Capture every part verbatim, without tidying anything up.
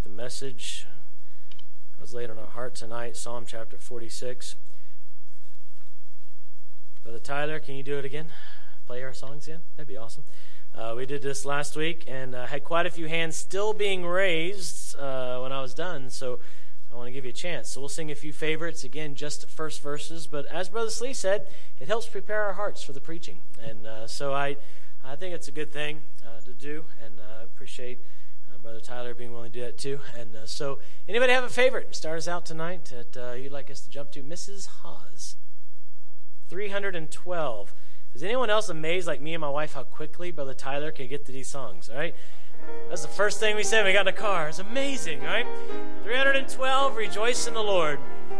the message was laid on our heart tonight, Psalm chapter forty-six. Brother Tyler, can you do it again? Play our songs again? That'd be awesome. Uh, we did this last week and uh, had quite a few hands still being raised uh, when I was done, so I want to give you a chance. So we'll sing a few favorites, again, just the first verses, but as Brother Slee said, it helps prepare our hearts for the preaching. And uh, so I I think it's a good thing uh, to do, and I uh, appreciate uh, Brother Tyler being willing to do that too. And uh, so anybody have a favorite? Start us out tonight that uh, you'd like us to jump to. Missus Hawes. three hundred twelve. Is anyone else amazed like me and my wife how quickly Brother Tyler can get to these songs, right? That's the first thing we said when we got in the car. It's amazing, right? three hundred twelve, Rejoice in the Lord.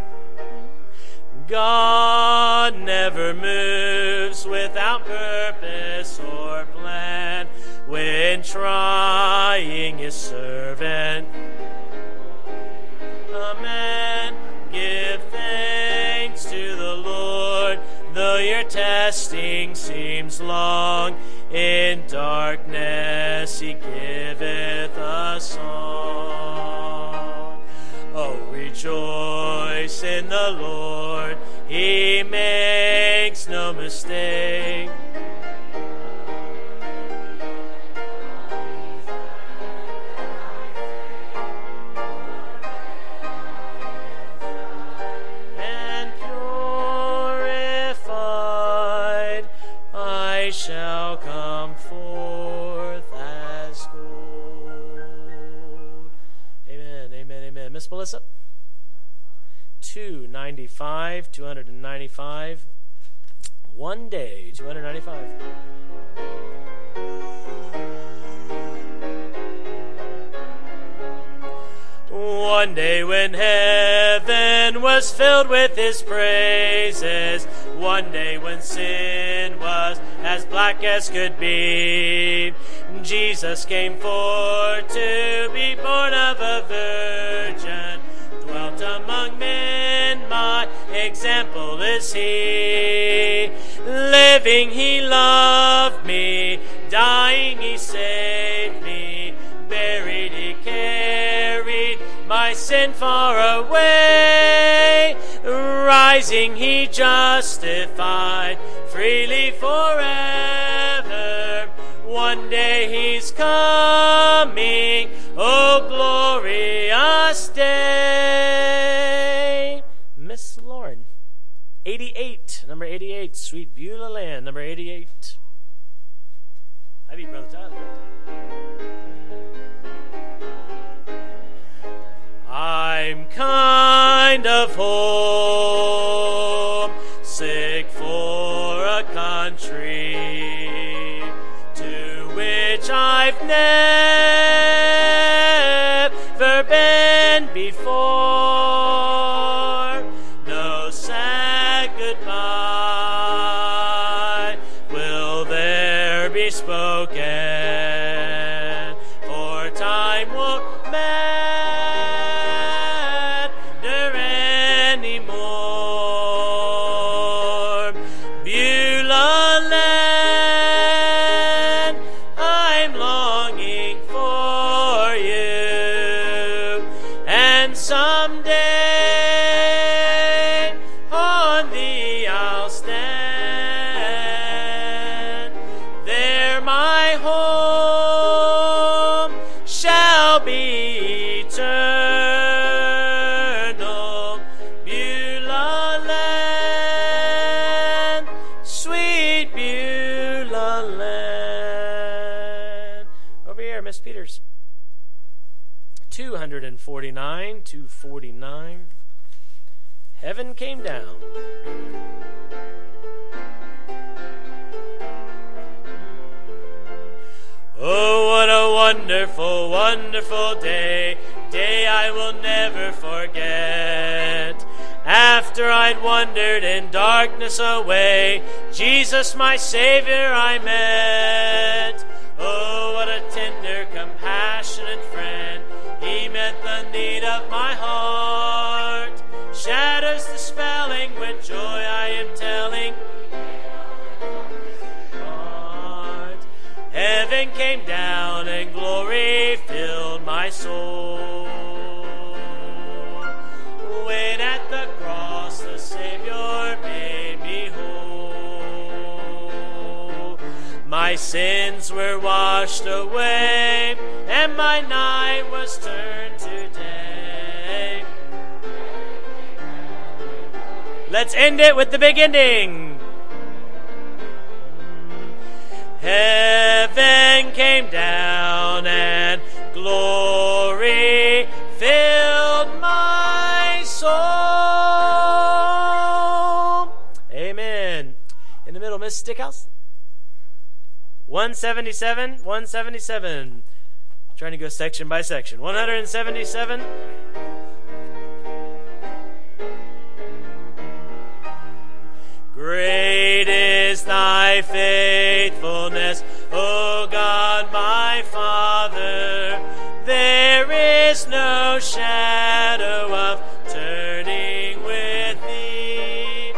God never moves without purpose or plan when trying his servant. Amen. Give thanks to the Lord, though your testing seems long. In darkness he giveth a song. Oh, rejoice in the Lord, he makes no mistake. And purified I shall come forth as gold. Amen, amen, amen. Miss Melissa? two ninety-five, two ninety-five. One day, two ninety-five. One day when heaven was filled with his praises, one day when sin was as black as could be, Jesus came forth to be born of a virgin, dwelt among men, my example is he. Living he loved me, dying he saved me, buried he carried my sin far away, rising he justified freely forever. One day he's coming, oh glorious day. Miss Lauren, eighty-eight, number eighty-eight, Sweet Beulah Land, number eighty-eight. I beat Brother Tyler. I'm kind of homesick for a country to which I've never been before. No sad goodbye will there be spoken, for time won't matter anymore. Beulah Land, I'm longing for you, and someday on thee I'll stand. There my home shall be eternal. Beulah Land, sweet Beulah Land. Over here, Miss Peters. two forty-nine, two forty-nine. Heaven came down. Oh, what a wonderful, wonderful day, day I will never forget. After I'd wandered in darkness away, Jesus my Savior I met. Oh, what a tender, compassionate friend, he met the need of my heart, shatters the spelling with joy I am telling. Heaven came down and glory filled my soul. my sins were washed away, and my night was turned to day. Let's end it with the big ending. Heaven came down and glory filled my soul. Amen. In the middle, Miss Stickhouse. one seventy-seven, one seventy-seven. Trying to go section by section. one seventy-seven. Great is thy faithfulness, O God my Father. There is no shadow of turning with thee.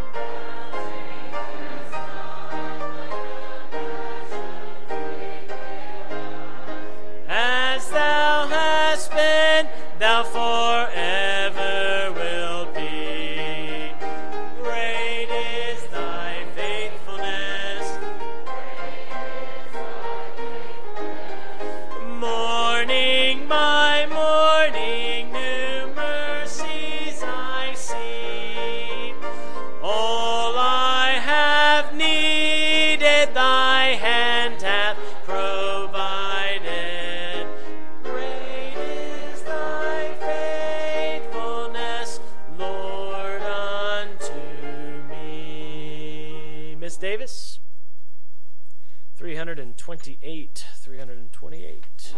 As thou hast been, thou forever wilt be. Great is thy faithfulness. Morning by morning, new mercies I see. All I have needed, thy hand hath provided. Great is thy faithfulness, Lord, unto me. Miss Davis, three twenty-eight, three twenty-eight.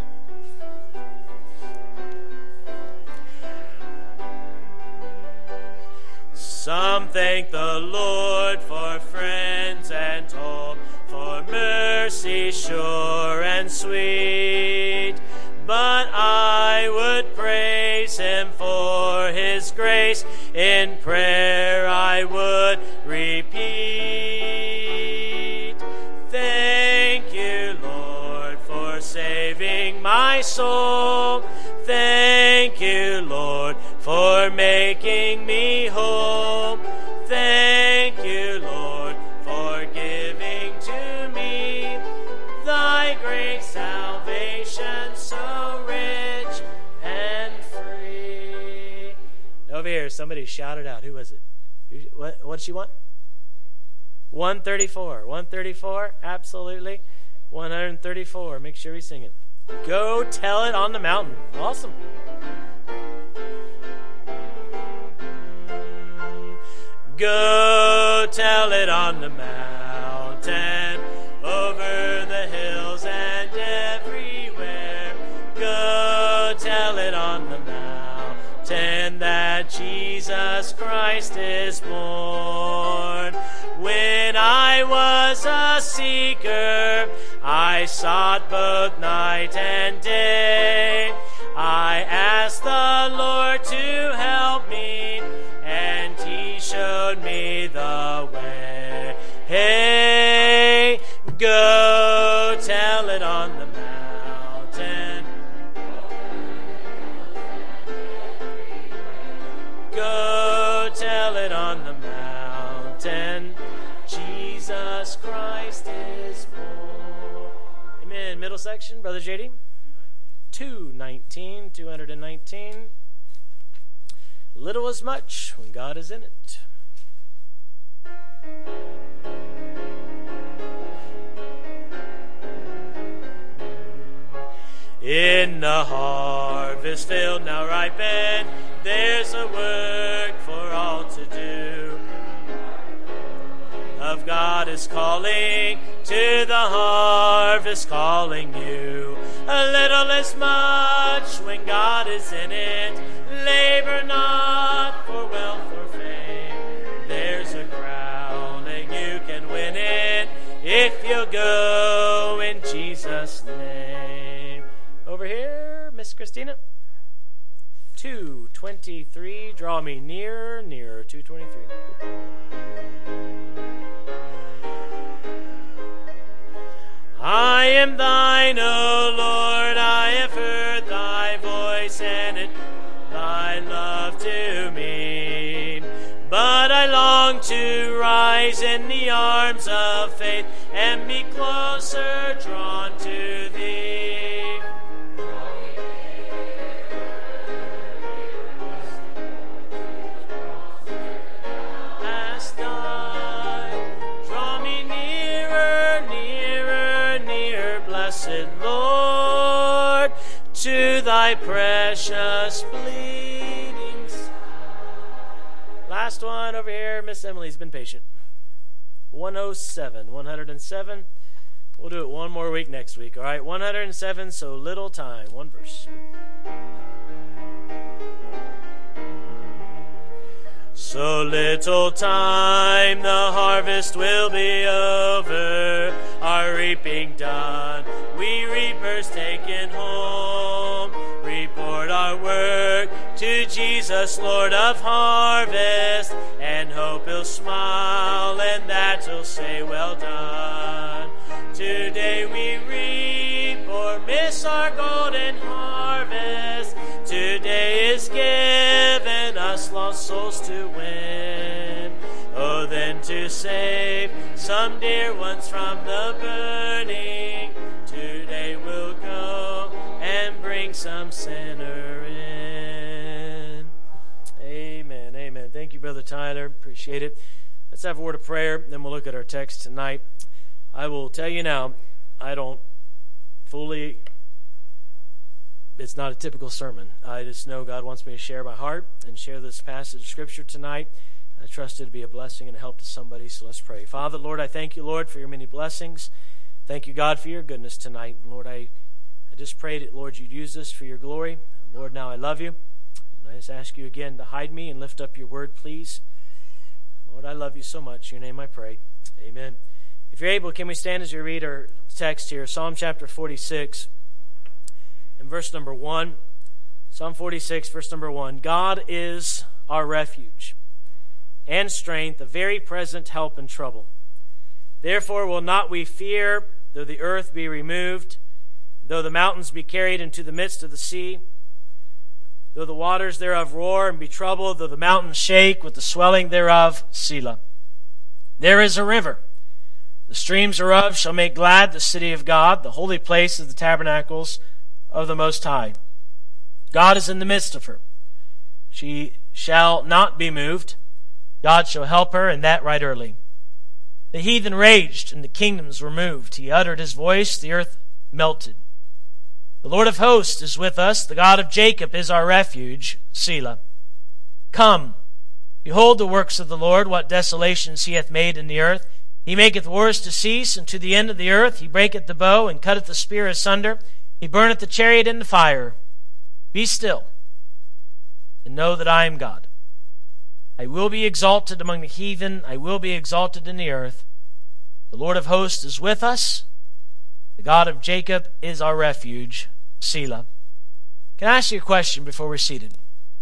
Some thank the Lord for friends and home, for mercy sure and sweet. But I would praise him for his grace. In prayer I would repeat. Thank you, Lord, for saving my soul. Thank you, Lord, for making me whole. Thank you, Lord, for giving to me thy great salvation, so rich and free. Over here, somebody shouted out. Who was it? Who, what, what did she want? one thirty-four. one thirty-four, absolutely. one thirty-four. Make sure we sing it. Go tell it on the mountain. Awesome. Go tell it on the mountain, over the hills and everywhere. Go tell it on the mountain that Jesus Christ is born. When I was a seeker, I sought both night and day. I asked the Lord to help me, and he showed me the way. Hey, go tell it on the mountain. Go tell it on the mountain. Jesus Christ is born. Amen. Middle section, Brother J D. two nineteen, two nineteen. Little is much when God is in it. In the harvest field now ripened, there's a work for all to do. Of God is calling, to the harvest calling you. A little is much when God is in it. Labor not for wealth or fame. There's a crown and you can win it if you go in Jesus' name. Over here, Miss Christina. two twenty-three. Draw me nearer, nearer. two twenty-three. I am thine, O Lord, I have heard thy voice, and it thy love to me. but I long to rise in the arms of faith and be closer drawn to thee. Hast died, draw me nearer, nearer, nearer, blessed Lord, to thy precious bleeding side. Last one over here. Miss Emily's been patient. one oh seven. one oh seven. We'll do it one more week next week. All right. one oh seven, so little time. One verse. So little time, the harvest will be over, our reaping done, we reapers taken home. Report our work to Jesus, Lord of harvest, and hope he'll smile and that he'll say, well done. Today we reap or miss our golden harvest. Today is given us lost souls to win. Oh, then to save some dear ones from the burning. Today we'll go and bring some sinner in. Amen, amen. Thank you, Brother Tyler. Appreciate it. Let's have a word of prayer, then we'll look at our text tonight. I will tell you now, I don't fully... It's not a typical sermon. I just know God wants me to share my heart and share this passage of Scripture tonight. I trust it to be a blessing and a help to somebody, so let's pray. Father, Lord, I thank you, Lord, for your many blessings. Thank you, God, for your goodness tonight. And Lord, I, I just pray that, Lord, you'd use this for your glory. And Lord, now I love you. And I just ask you again to hide me and lift up your word, please. Lord, I love you so much. In your name I pray. Amen. If you're able, can we stand as we read our text here? Psalm chapter forty-six. In verse number one, Psalm forty-six, verse number one, God is our refuge and strength, a very present help in trouble. Therefore will not we fear, though the earth be removed, though the mountains be carried into the midst of the sea, though the waters thereof roar and be troubled, though the mountains shake with the swelling thereof, Selah. There is a river. The streams thereof shall make glad the city of God, the holy place of the tabernacles of the Most High. God is in the midst of her. She shall not be moved. God shall help her, and that right early. The heathen raged, and the kingdoms were moved. He uttered his voice, the earth melted. The Lord of hosts is with us. The God of Jacob is our refuge. Selah. Come, behold the works of the Lord, what desolations he hath made in the earth. He maketh wars to cease, and to the end of the earth he breaketh the bow, and cutteth the spear asunder. He burneth the chariot in the fire. Be still, and know that I am God. I will be exalted among the heathen. I will be exalted in the earth. The Lord of hosts is with us. The God of Jacob is our refuge. Selah. Can I ask you a question before we're seated?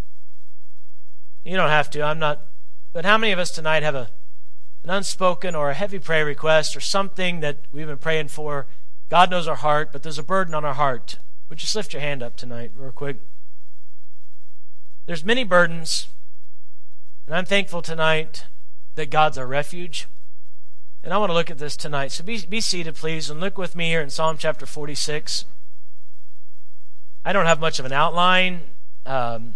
You don't have to. I'm not. But how many of us tonight have a an unspoken or a heavy prayer request or something that we've been praying for? God knows our heart, but there's a burden on our heart. Would you just lift your hand up tonight real quick? There's many burdens, and I'm thankful tonight that God's our refuge. And I want to look at this tonight. So be, be seated, please, and look with me here in Psalm chapter forty-six. I don't have much of an outline. Um,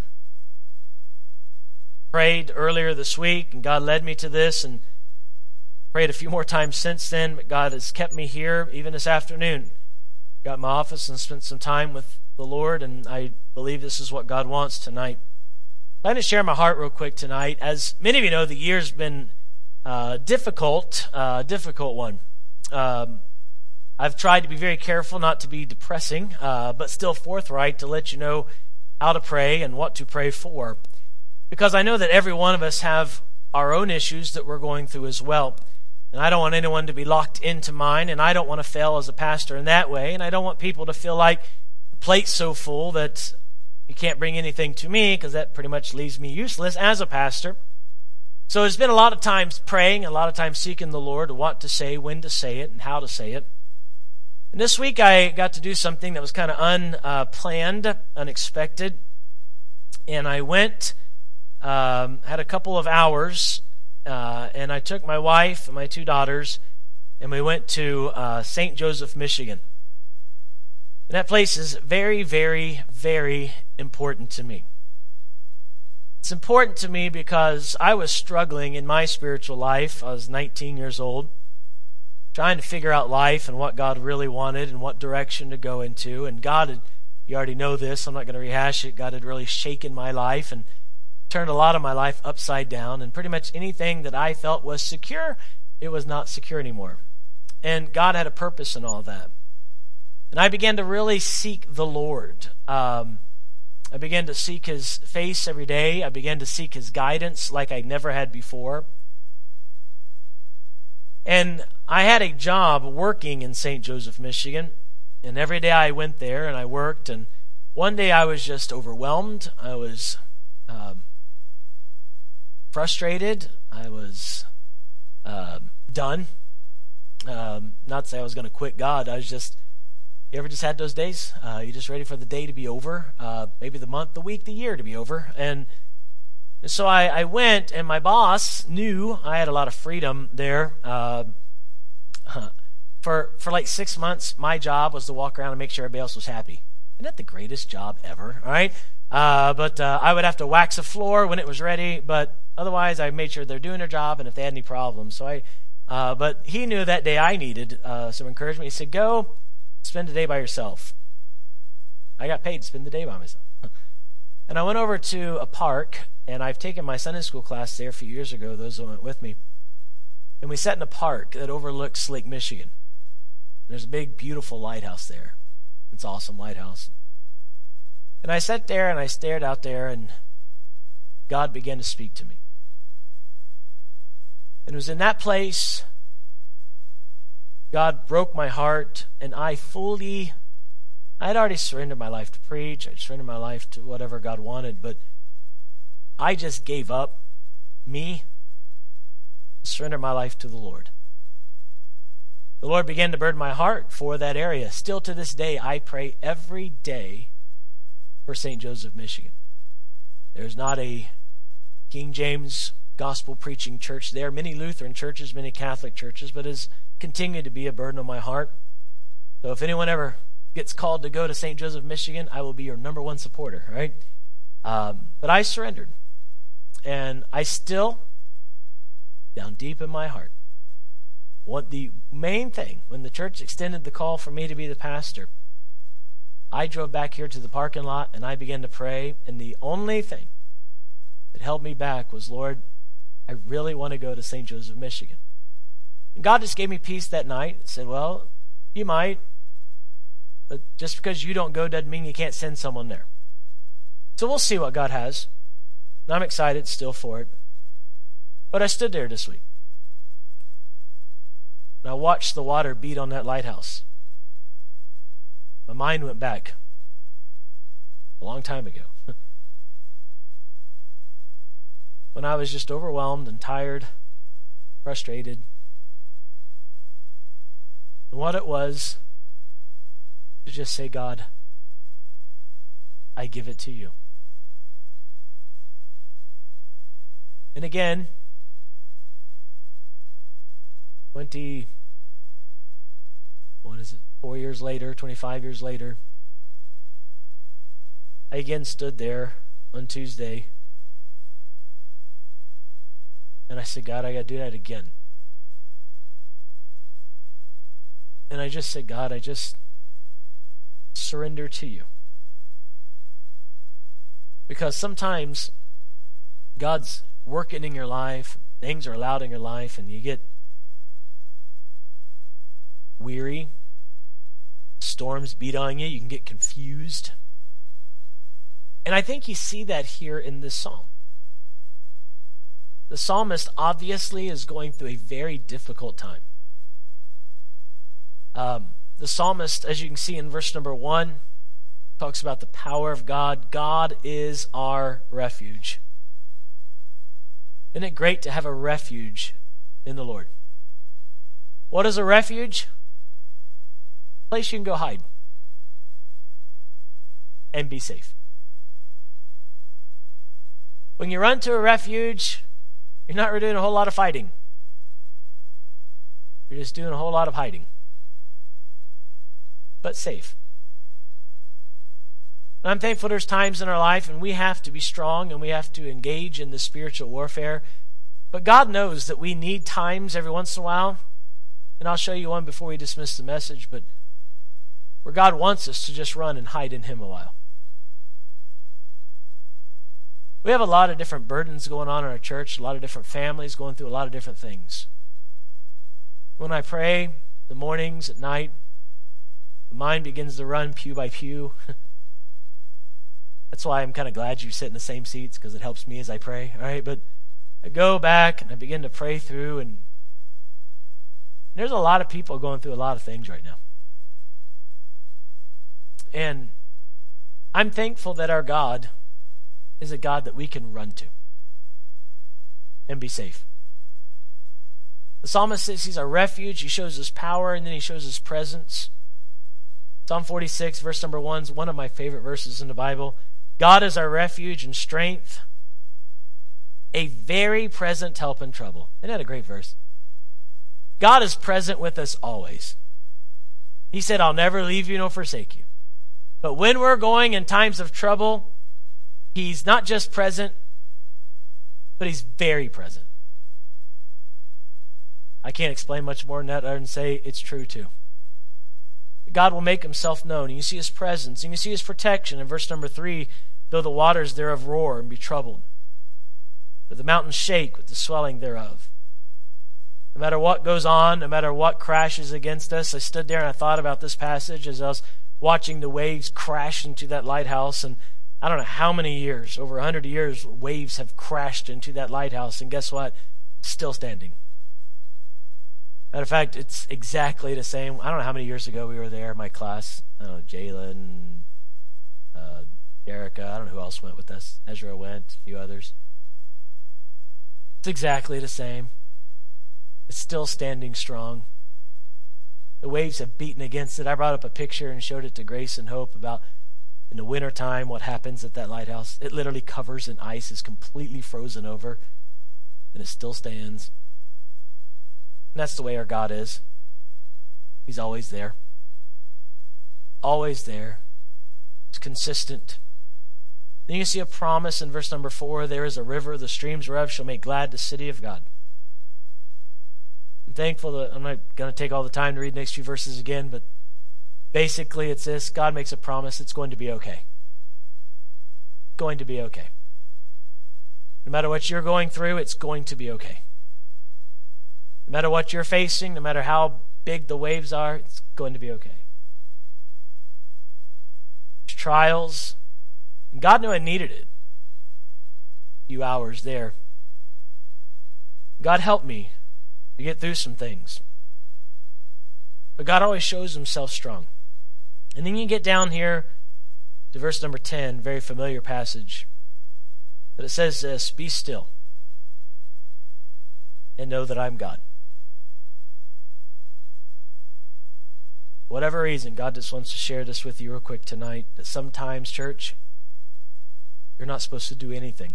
prayed earlier this week, and God led me to this, and prayed a few more times since then, but God has kept me here even this afternoon. Got in my office and spent some time with the Lord, and I believe this is what God wants tonight. I'm going to share my heart real quick tonight. As many of you know, the year's been uh, difficult, uh, difficult one. Um, I've tried to be very careful not to be depressing, uh, but still forthright to let you know how to pray and what to pray for. Because I know that every one of us have our own issues that we're going through as well. And I don't want anyone to be locked into mine, and I don't want to fail as a pastor in that way, and I don't want people to feel like the plate's so full that you can't bring anything to me, because that pretty much leaves me useless as a pastor. So there's been a lot of times praying, a lot of times seeking the Lord, what to say, when to say it, and how to say it. And this week I got to do something that was kind of unplanned, unexpected, and I went um, had a couple of hours, uh, and I took my wife and my two daughters, and we went to uh, Saint Joseph, Michigan. And that place is very, very, very important to me. It's important to me because I was struggling in my spiritual life. I was nineteen years old, trying to figure out life and what God really wanted and what direction to go into. And God had, you already know this, I'm not going to rehash it, God had really shaken my life and turned a lot of my life upside down. And pretty much anything that I felt was secure, it was not secure anymore. And God had a purpose in all that. And I began to really seek the Lord. Um, I began to seek His face every day. I began to seek His guidance like I never had before. And I had a job working in Saint Joseph, Michigan. And every day I went there and I worked. And one day I was just overwhelmed. I was um, frustrated. I was um, done. Um, not to say I was going to quit God. I was just... You ever just had those days? Uh, you're just ready for the day to be over, uh, maybe the month, the week, the year to be over. And, and so I, I went, and my boss knew I had a lot of freedom there. Uh, for for like six months, my job was to walk around and make sure everybody else was happy. Isn't that the greatest job ever? All right. Uh, but uh, I would have to wax a floor when it was ready, but otherwise I made sure they're doing their job, and if they had any problems. So I, uh, but he knew that day I needed uh, some encouragement. He said, "Go. Spend a day by yourself." I got paid to spend the day by myself. And I went over to a park, and I've taken my Sunday school class there a few years ago, those that went with me. And we sat in a park that overlooks Lake Michigan. There's a big, beautiful lighthouse there. It's an awesome lighthouse. And I sat there, and I stared out there, and God began to speak to me. And it was in that place God broke my heart, and I fully, I had already surrendered my life to preach. I surrendered my life to whatever God wanted, but I just gave up me, surrendered my life to the Lord. The Lord began to burden my heart for that area. Still to this day, I pray every day for Saint Joseph, Michigan. There's not a King James gospel preaching church there. Many Lutheran churches, many Catholic churches, but as continue to be a burden on my heart. So if anyone ever gets called to go to Saint Joseph, Michigan, I will be your number one supporter, right? Um, but I surrendered. And I still, down deep in my heart, want the main thing, when the church extended the call for me to be the pastor, I drove back here to the parking lot and I began to pray. And the only thing that held me back was, Lord, I really want to go to Saint Joseph, Michigan. And God just gave me peace that night. Said, well, you might, but just because you don't go doesn't mean you can't send someone there. So we'll see what God has. And I'm excited still for it. But I stood there this week. And I watched the water beat on that lighthouse. My mind went back a long time ago. When I was just overwhelmed and tired, frustrated. And what it was to just say, God, I give it to you. And again, twenty, what is it, four years later, twenty-five years later, I again stood there on Tuesday, and I said, God, I got to do that again. And I just said, God, I just surrender to you. Because sometimes God's working in your life, things are allowed in your life, and you get weary, storms beat on you, you can get confused. And I think you see that here in this psalm. The psalmist obviously is going through a very difficult time. Um, the psalmist, as you can see in verse number one, talks about the power of God. God is our refuge. Isn't it great to have a refuge in the Lord? What is a refuge? A place you can go hide and be safe. When you run to a refuge, you're not really doing a whole lot of fighting. You're just doing a whole lot of hiding. But safe. And I'm thankful there's times in our life and we have to be strong and we have to engage in the spiritual warfare. But God knows that we need times every once in a while. And I'll show you one before we dismiss the message, but where God wants us to just run and hide in Him a while. We have a lot of different burdens going on in our church, a lot of different families going through a lot of different things. When I pray, the mornings, at night, the mind begins to run pew by pew. That's why I'm kind of glad you sit in the same seats, because it helps me as I pray. All right, but I go back and I begin to pray through, and there's a lot of people going through a lot of things right now. And I'm thankful that our God is a God that we can run to and be safe. The psalmist says He's our refuge. He shows His power, and then He shows His presence. Psalm forty-six, verse number one is one of my favorite verses in the Bible. God is our refuge and strength, a very present help in trouble. Isn't that a great verse? God is present with us always. He said, I'll never leave you nor forsake you. But when we're going in times of trouble, He's not just present, but He's very present. I can't explain much more than that other than say it's true too. God will make Himself known. And you see His presence. And you see His protection. In verse number three, though the waters thereof roar and be troubled, though the mountains shake with the swelling thereof. No matter what goes on, no matter what crashes against us, I stood there and I thought about this passage as I was watching the waves crash into that lighthouse. And I don't know how many years, over a hundred years, waves have crashed into that lighthouse. And guess what? It's still standing. Matter of fact, it's exactly the same. I don't know how many years ago we were there, my class. I don't know, Jalen, uh, Erica, I don't know who else went with us. Ezra went, a few others. It's exactly the same. It's still standing strong. The waves have beaten against it. I brought up a picture and showed it to Grace and Hope about in the wintertime what happens at that lighthouse. It literally covers in ice, is completely frozen over, and it still stands. And that's the way our God is. He's always there. Always there. He's consistent. Then you see a promise in verse number four. There is a river, the streams whereof shall make glad the city of God. I'm thankful that I'm not going to take all the time to read the next few verses again, but basically it's this. God makes a promise. It's going to be okay. Going to be okay. No matter what you're going through, it's going to be okay. No matter what you're facing, no matter how big the waves are, it's going to be okay. There's trials. And God knew I needed it. A few hours there. God helped me to get through some things. But God always shows Himself strong. And then you get down here to verse number ten, very familiar passage. But it says this, be still and know that I'm God. Whatever reason, God just wants to share this with you real quick tonight, that sometimes, church, you're not supposed to do anything.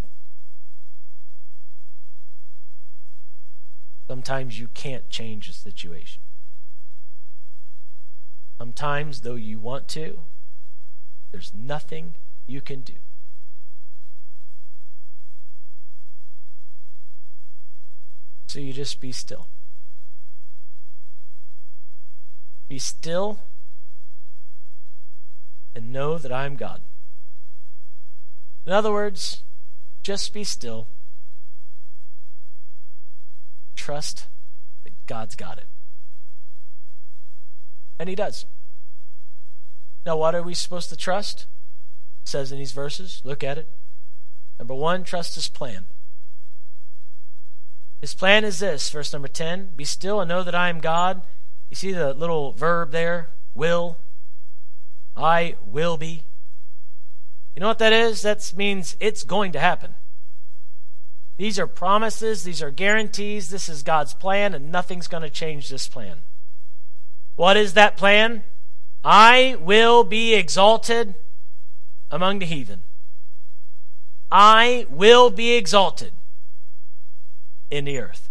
Sometimes you can't change the situation. Sometimes, though you want to, there's nothing you can do. So you just be still. Be still and know that I'm God. In other words, just be still. Trust that God's got it. And He does. Now, what are we supposed to trust? It says in these verses, look at it. Number one, trust His plan. His plan is this, verse number ten, be still and know that I am God. You see the little verb there, will. I will be. You know what that is? That means it's going to happen. These are promises. These are guarantees. This is God's plan, and nothing's going to change this plan. What is that plan? I will be exalted among the heathen. I will be exalted in the earth.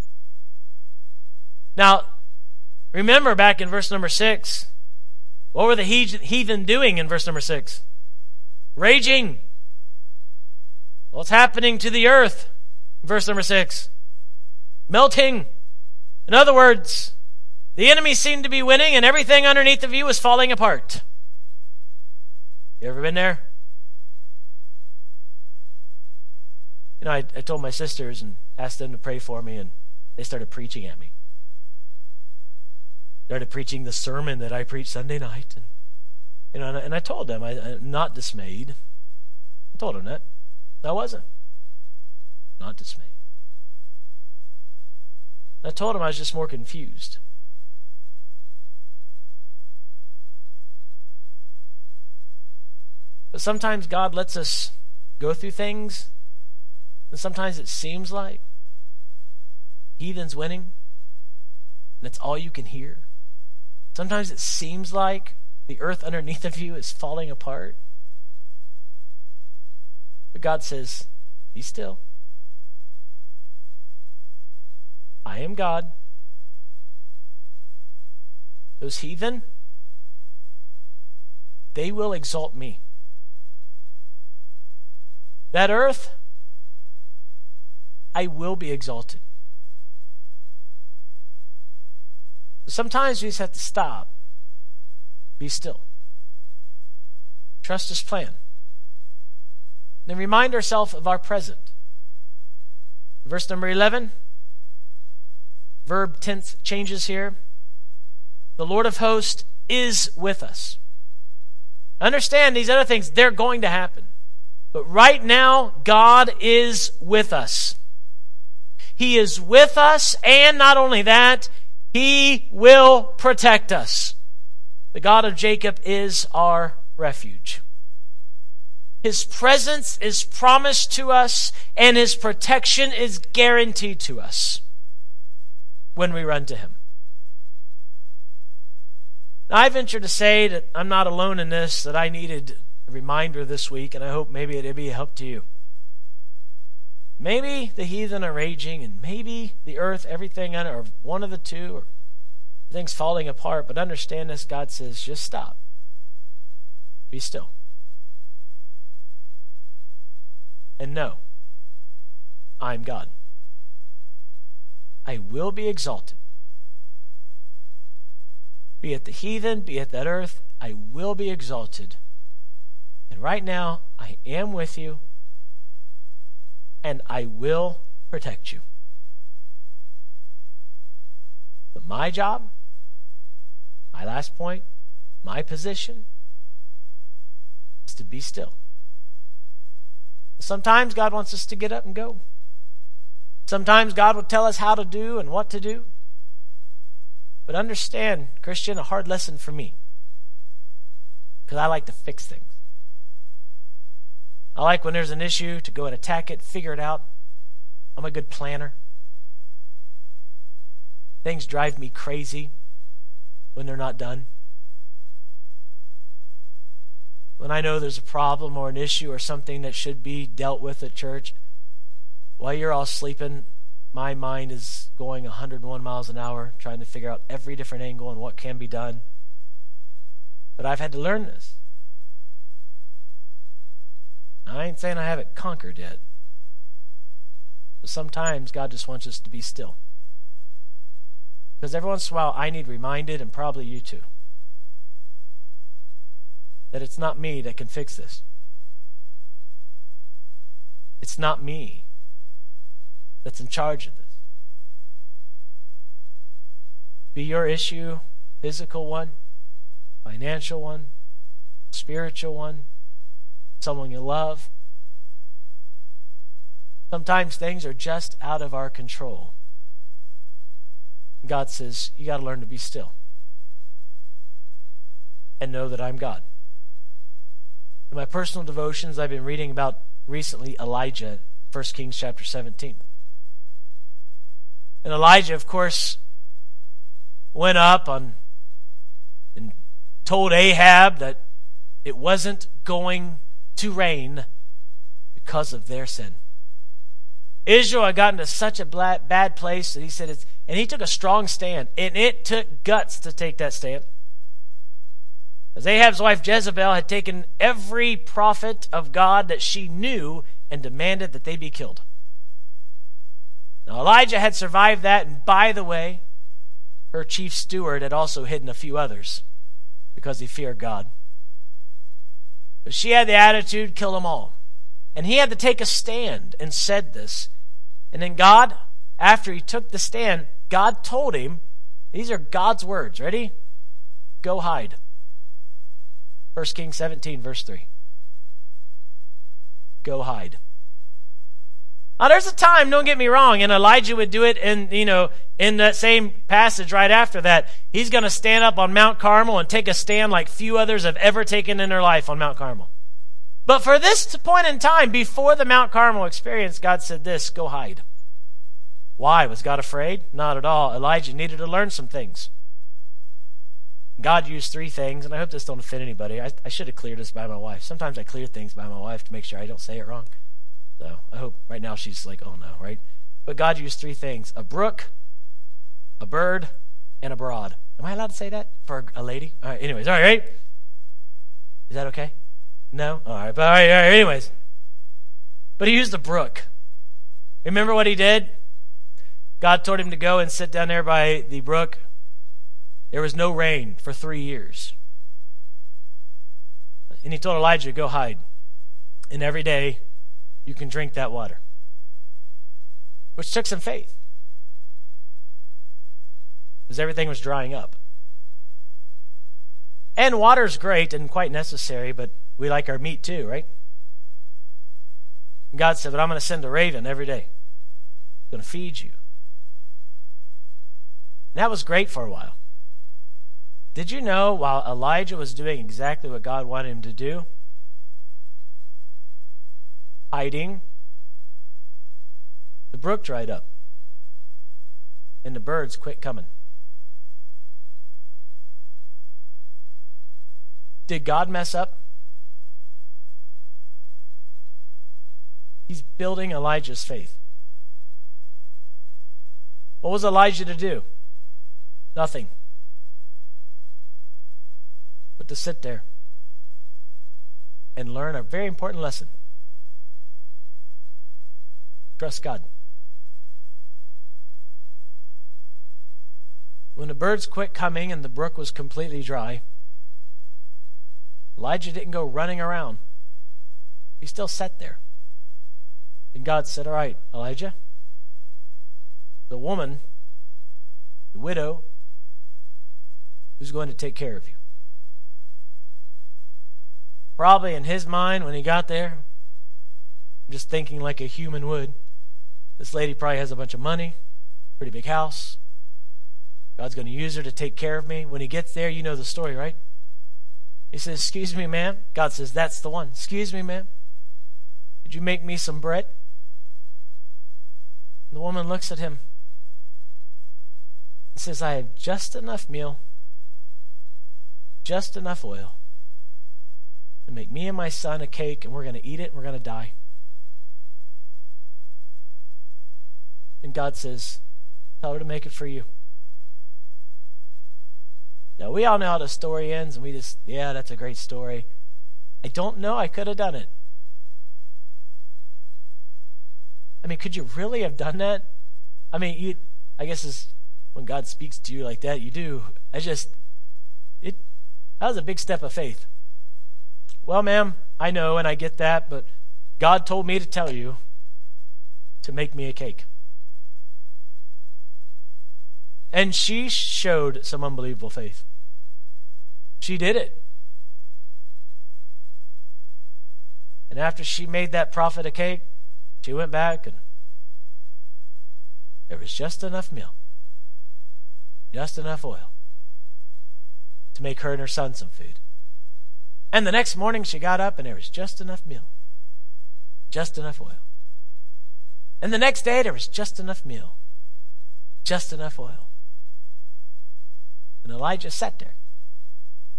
Now, remember back in verse number six, what were the heathen doing in verse number six? Raging. What's happening to the earth? Verse number six. Melting. In other words, the enemy seemed to be winning and everything underneath of you was falling apart. You ever been there? You know, I, I told my sisters and asked them to pray for me, and they started preaching at me. Started preaching the sermon that I preached Sunday night, and you know, and I, and I told them I, I'm not dismayed. I told them that I wasn't not dismayed. I told them I was just more confused. But sometimes God lets us go through things, and sometimes it seems like heathen's winning, and it's all you can hear. Sometimes it seems like the earth underneath of you is falling apart. But God says, be still. I am God. Those heathen, they will exalt me. That earth, I will be exalted. Sometimes we just have to stop, be still, trust His plan, and remind ourselves of our present. Verse number eleven, verb tense changes here. The Lord of hosts is with us. Understand these other things, they're going to happen. But right now, God is with us. He is with us, and not only that, He will protect us. The God of Jacob is our refuge. His presence is promised to us, and His protection is guaranteed to us when we run to Him. Now, I venture to say that I'm not alone in this, that I needed a reminder this week, and I hope maybe it'll be a help to you. Maybe the heathen are raging, and maybe the earth, everything on it, or one of the two, or things falling apart. But understand this, God says, just stop. Be still. And know, I'm God. I will be exalted. Be it the heathen, be it that earth, I will be exalted. And right now, I am with you, and I will protect you. But my job, my last point, my position, is to be still. Sometimes God wants us to get up and go. Sometimes God will tell us how to do and what to do. But understand, Christian, a hard lesson for me, because I like to fix things. I like when there's an issue to go and attack it, figure it out. I'm a good planner. Things drive me crazy when they're not done. When I know there's a problem or an issue or something that should be dealt with at church, while you're all sleeping, my mind is going one hundred one miles an hour trying to figure out every different angle and what can be done. But I've had to learn this. I ain't saying I have it conquered yet. But sometimes God just wants us to be still. Because every once in a while I need reminded, and probably you too, that it's not me that can fix this. It's not me that's in charge of this. Be your issue, physical one, financial one, spiritual one, someone you love. Sometimes things are just out of our control. God says, you got to learn to be still and know that I'm God. In my personal devotions, I've been reading about recently Elijah, First Kings chapter seventeen. And Elijah, of course, went up on and told Ahab that it wasn't going to rain because of their sin. Israel had gotten to such a bad place that he said, it's, and he took a strong stand, and it took guts to take that stand. As Ahab's wife Jezebel had taken every prophet of God that she knew and demanded that they be killed. Now Elijah had survived that, and by the way, her chief steward had also hidden a few others because he feared God. But she had the attitude, kill them all. And he had to take a stand and said this. And then God, after he took the stand, God told him, these are God's words, ready? Go hide. First Kings seventeen, verse three. Go hide. Now there's a time, don't get me wrong, and Elijah would do it in, you know, in that same passage right after that. He's going to stand up on Mount Carmel and take a stand like few others have ever taken in their life on Mount Carmel. But for this point in time, before the Mount Carmel experience, God said this, go hide. Why? Was God afraid? Not at all. Elijah needed to learn some things. God used three things, and I hope this don't offend anybody. I, I should have cleared this by my wife. Sometimes I clear things by my wife to make sure I don't say it wrong. So I hope right now she's like, oh no, right? But God used three things: a brook, a bird, and a broad. Am I allowed to say that for a lady? All right, anyways, all right, right? Is that okay? No? All right, but all right, all right, anyways. But he used the brook. Remember what he did? God told him to go and sit down there by the brook. There was no rain for three years. And he told Elijah, go hide. And every day you can drink that water. Which took some faith. Because everything was drying up. And water's great and quite necessary, but we like our meat too, right? And God said, but I'm going to send a raven every day. I'm going to feed you. And that was great for a while. Did you know while Elijah was doing exactly what God wanted him to do, hiding, the brook dried up and the birds quit coming? Did God mess up? He's building Elijah's faith. What was Elijah to do? Nothing. But to sit there and learn a very important lesson. Trust God. When the birds quit coming and the brook was completely dry, Elijah didn't go running around. He still sat there. And God said, all right, Elijah, the woman, the widow, who's going to take care of you. Probably in his mind when he got there, I'm just thinking like a human would, this lady probably has a bunch of money, pretty big house. God's going to use her to take care of me. When he gets there, you know the story, right? He says, excuse me, ma'am. God says, that's the one. Excuse me, ma'am. Could you make me some bread? And the woman looks at him and says, I have just enough meal, just enough oil to make me and my son a cake, and we're going to eat it and we're going to die. And God says, tell her to make it for you. Now, we all know how the story ends, and we just, yeah, that's a great story. I don't know. I could have done it. I mean, could you really have done that? I mean, you, I guess it's, when God speaks to you like that, you do. I just, it, that was a big step of faith. Well, ma'am, I know, and I get that, but God told me to tell you to make me a cake. And she showed some unbelievable faith. She did it. And after she made that prophet a cake, she went back and there was just enough milk, just enough oil to make her and her son some food. And the next morning she got up and there was just enough meal, just enough oil. And the next day there was just enough meal, just enough oil. And Elijah sat there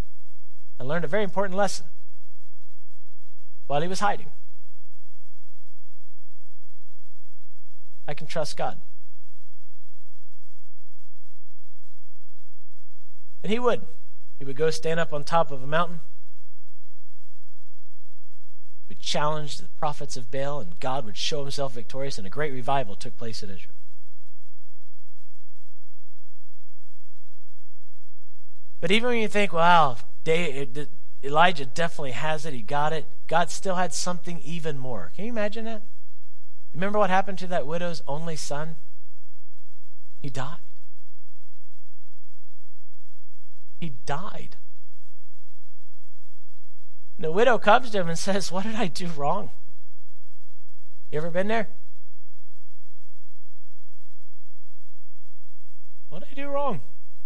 and learned a very important lesson while he was hiding. I can trust God. And he would. He would go stand up on top of a mountain. He would challenge the prophets of Baal, and God would show himself victorious, and a great revival took place in Israel. But even when you think, wow, Elijah definitely has it, he got it, God still had something even more. Can you imagine that? Remember what happened to that widow's only son? He died. He died. And the widow comes to him and says, what did I do wrong? You ever been there? What did I do wrong?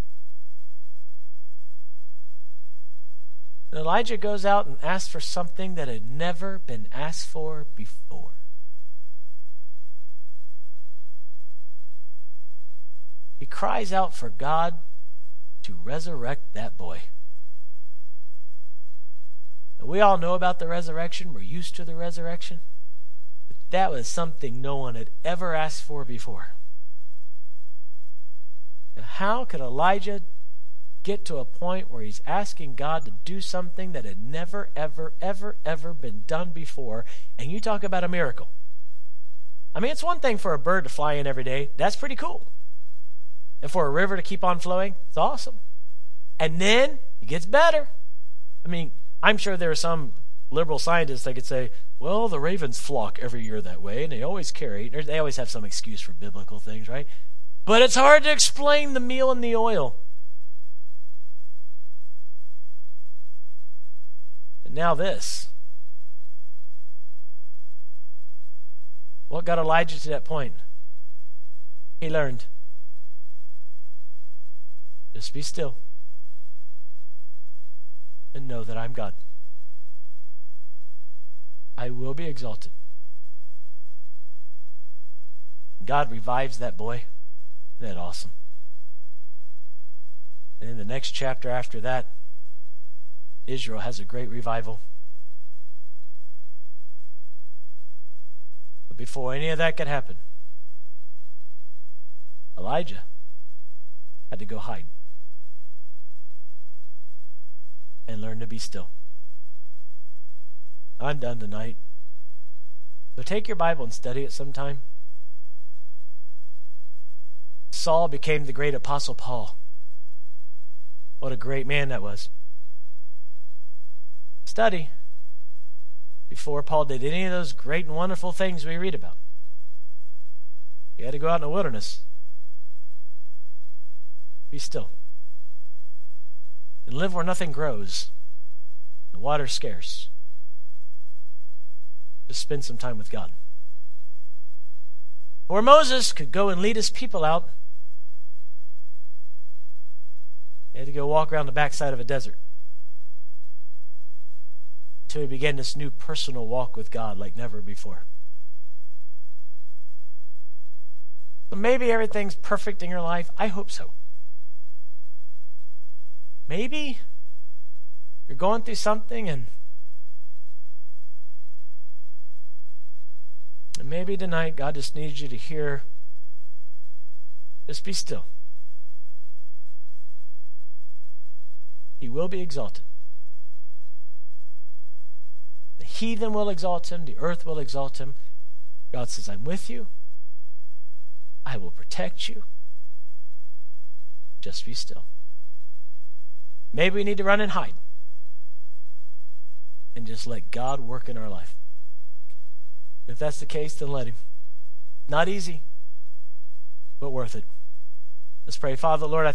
And Elijah goes out and asks for something that had never been asked for before. He cries out for God to resurrect that boy. And we all know about the resurrection. We're used to the resurrection. But that was something no one had ever asked for before. Now, how could Elijah get to a point where he's asking God to do something that had never, ever, ever, ever been done before? And you talk about a miracle. I mean, it's one thing for a bird to fly in every day. That's pretty cool. And for a river to keep on flowing, it's awesome. And then it gets better. I mean, I'm sure there are some liberal scientists that could say, well, the ravens flock every year that way, and they always carry, they always have some excuse for biblical things, right? But it's hard to explain the meal and the oil. And now this. What got Elijah to that point? He learned. Just be still and know that I'm God. I will be exalted. God revives that boy. Isn't that awesome? And in the next chapter after that, Israel has a great revival. But before any of that could happen, Elijah had to go hide and learn to be still. I'm done tonight. So take your Bible and study it sometime. Saul became the great apostle Paul. What a great man that was. Study before Paul did any of those great and wonderful things we read about. He had to go out in the wilderness. Be still. And live where nothing grows. The water's scarce. Just spend some time with God. Or Moses could go and lead his people out. He had to go walk around the backside of a desert until he began this new personal walk with God like never before. So maybe everything's perfect in your life. I hope so. Maybe you're going through something and, and maybe tonight God just needs you to hear, just be still. He will be exalted. The heathen will exalt him. The earth will exalt him. God says, I'm with you. I will protect you. Just be still. Maybe we need to run and hide and just let God work in our life. If that's the case, then let him. Not easy, but worth it. Let's pray. Father, Lord, I